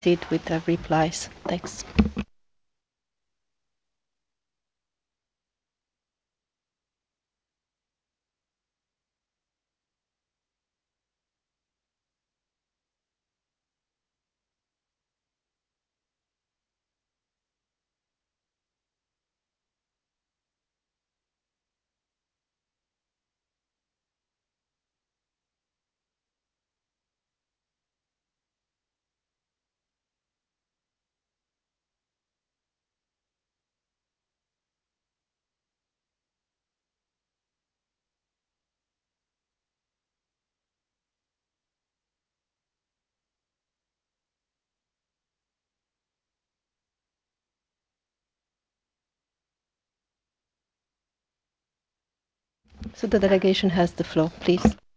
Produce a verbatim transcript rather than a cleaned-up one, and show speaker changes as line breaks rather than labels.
proceed with the replies. Thanks. So the delegation has the floor, please.